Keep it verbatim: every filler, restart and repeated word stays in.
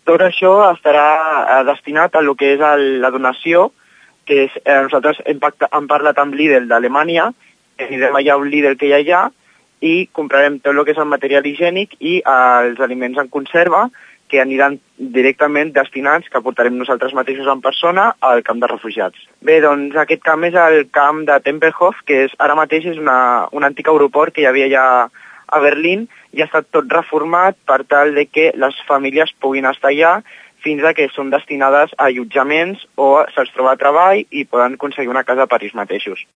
Tot això estarà eh, destinat a lo que és el, la donació, que és, eh, nosaltres hem, pacta, hem parlat amb Lidl d'Alemanya, anirem allà un Lidl que hi ha allà, i comprarem tot el que és el material higiènic i els aliments en conserva, que aniran directament destinats, que portarem nosaltres mateixos en persona, al camp de refugiats. Bé, doncs aquest camp és el camp de Tempelhof, que és, ara mateix és una, un antic aeroport que hi havia ja a Berlín, i ha estat tot reformat per tal de que les famílies puguin estar allà fins a que són destinades a allotjaments o se'ls troba treball i poden aconseguir una casa per ells mateixos.